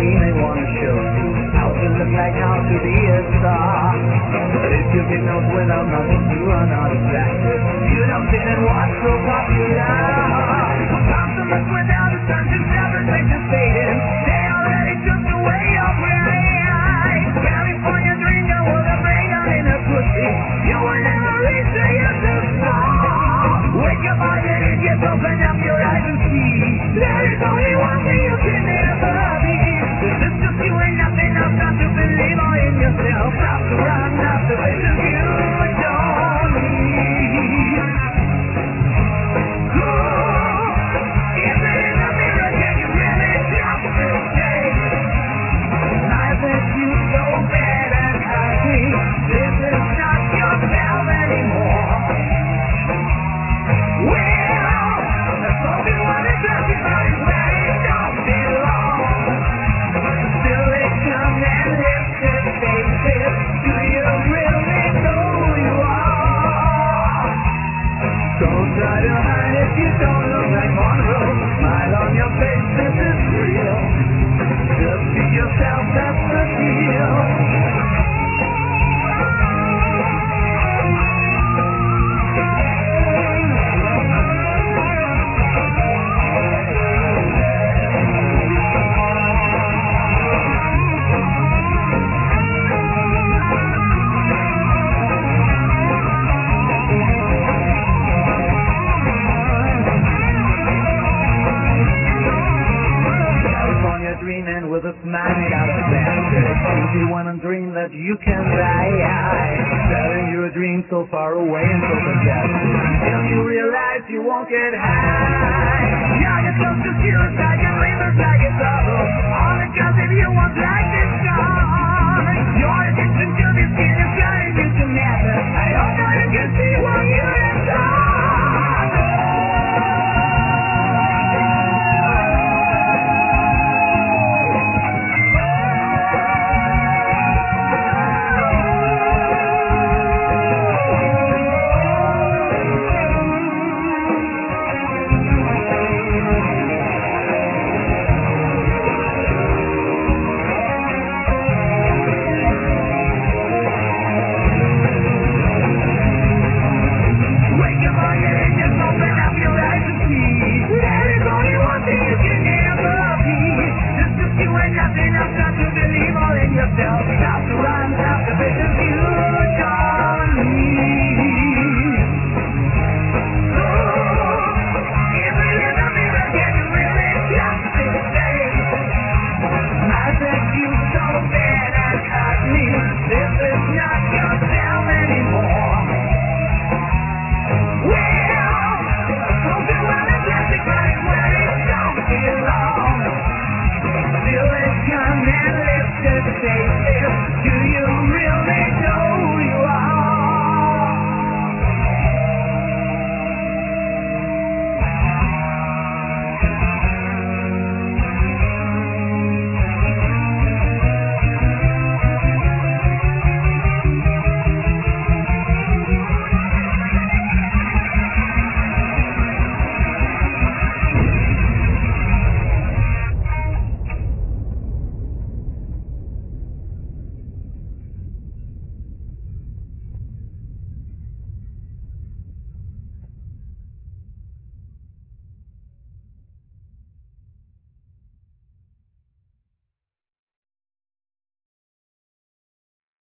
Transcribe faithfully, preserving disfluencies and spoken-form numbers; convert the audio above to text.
we may want to show you how to look like how to be a star. But if you get knows without nothing, you are not attractive. You don't fit in what's so popular. Come to look without a sun to never take the fading. They already took the way of right. California dream girl with a breakdown in her pussy. You will never reach the end of song. Wake up on your idiot, open up your eyes and see. There is only one thing you can ever be. This is just you and nothing else. Not to believe all in yourself. Stop to run, not to listen to you. Don't leave. Is it in the mirror? Can you really just stay? I bet you so bad and happy. This is not yourself anymore. Well, there's something what is talking about is where it don't belong. Still they come and lift their faces. Do you really know who you are? Don't try to hide if you don't look like Monroe. Smile on your face, this is real. Just be yourself, that's the deal. California dreaming with a smile out the bastard. You want a dream that you can ride. Telling you a dream so far away and so fantastic. Till you realize you won't get high. Yeah, you're so secure inside your dream, it's like it's awful.